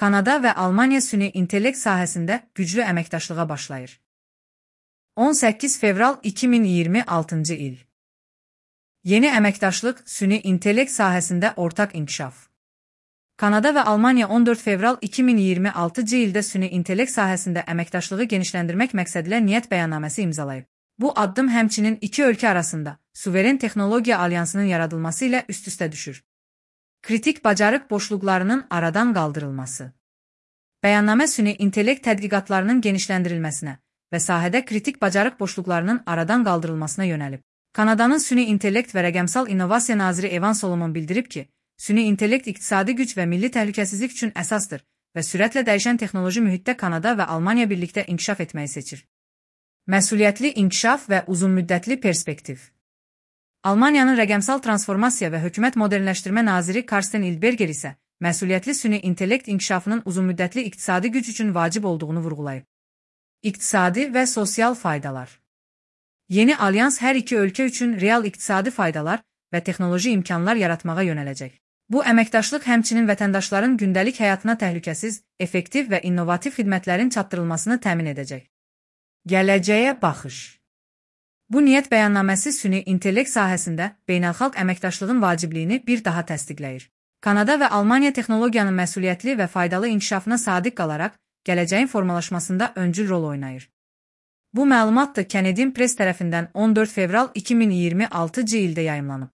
Kanada və Almaniya süni intellekt sahəsində güclü əməkdaşlığa başlayır. 18 fevral 2026-cı il. Yeni əməkdaşlıq süni intellekt sahəsində ortaq inkişaf. Kanada və Almaniya 14 fevral 2026-cı ildə süni intellekt sahəsində əməkdaşlığı genişləndirmək məqsədilə niyyət bəyannaməsi imzalayıb. Bu addım həmçinin iki ölkə arasında suveren texnologiya alyansının yaradılması ilə üst-üstə düşür. Kritik bacarıq boşluqlarının aradan qaldırılması. Bəyannamə süni intellekt tədqiqatlarının genişləndirilməsinə və sahədə kritik bacarıq boşluqlarının aradan qaldırılmasına yönəlib. Kanadanın süni intellekt və rəqəmsal innovasiya naziri Evan Solomon bildirib ki, süni intellekt iqtisadi güc və milli təhlükəsizlik üçün əsasdır və sürətlə dəyişən texnoloji mühitdə Kanada və Almaniya birlikdə inkişaf etməyi seçir. Məsuliyyətli inkişaf və uzunmüddətli perspektiv. Almaniyanın rəqəmsal transformasiya və hökumət modernləşdirmə naziri Karsten Ilberger isə məsuliyyətli süni intellekt inkişafının uzunmüddətli iqtisadi güc üçün vacib olduğunu vurğulayıb. İqtisadi və sosial faydalar. Yeni alyans hər iki ölkə üçün real iqtisadi faydalar və texnoloji imkanlar yaratmağa yönələcək. Bu əməkdaşlıq həmçinin vətəndaşların gündəlik həyatına təhlükəsiz, effektiv və innovativ xidmətlərin çatdırılmasını təmin edəcək. Gələcəyə baxış. Bu niyyət bəyannaməsi süni intellekt sahəsində beynəlxalq əməkdaşlığın vacibliyini bir daha təsdiqləyir. Kanada və Almaniya texnologiyanın məsuliyyətli və faydalı inkişafına sadiq qalaraq gələcəyin formalaşmasında öncül rol oynayır. Bu məlumat da Canadian Press tərəfindən 14 fevral 2026-cı ildə yayımlanıb.